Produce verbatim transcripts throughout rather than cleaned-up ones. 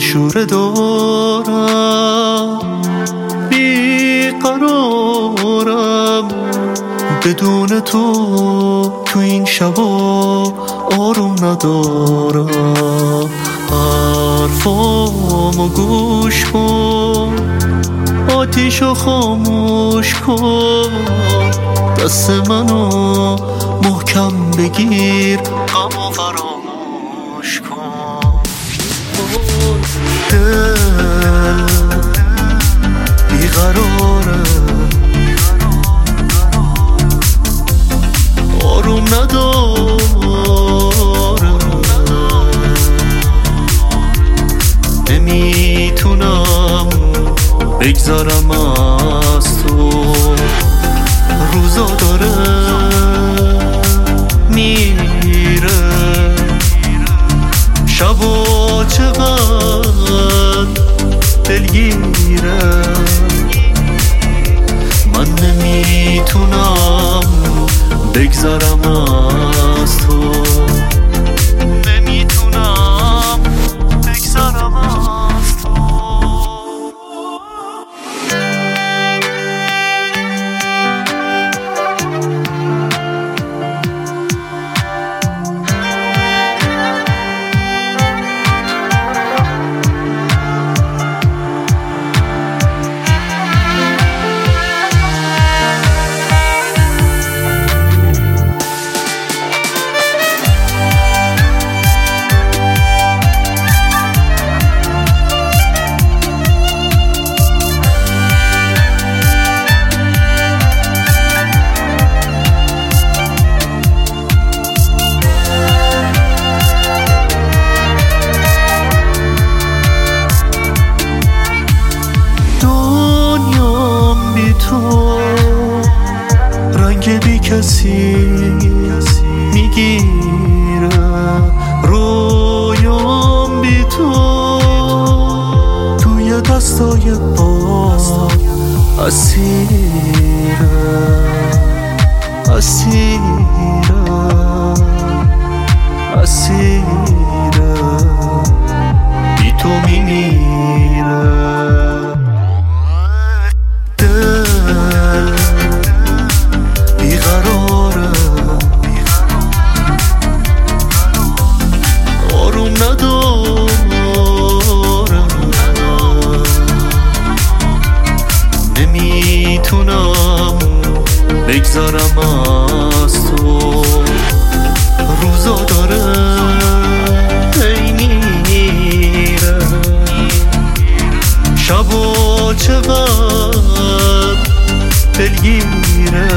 شوره دارم، بیقرارم بدون تو. تو این شبا آروم ندارم. حرفامو گوش کن، آتیشو خاموش کن، دست منو محکم بگیر، غمو فراموش کن. دل بیقراره، آروم نداره، نمیتونم بگذارم از تو. روزا داره میره، شبا چقدر دلگیره. من نمیتونم بگذارم از تو، نمیتونم بگذارم از تو. تو رنگ بی کسی میگیره، رویام بی تو توی دستای باد اسیره، اسیره، اسیره، بی تو میمیره. نمیتونم بگذارم از تو. روزا داره هی میره، شبا چقدر دلگیره.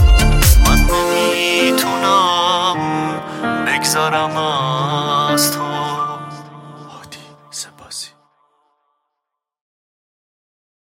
من نمیتونم بگذارم از تو.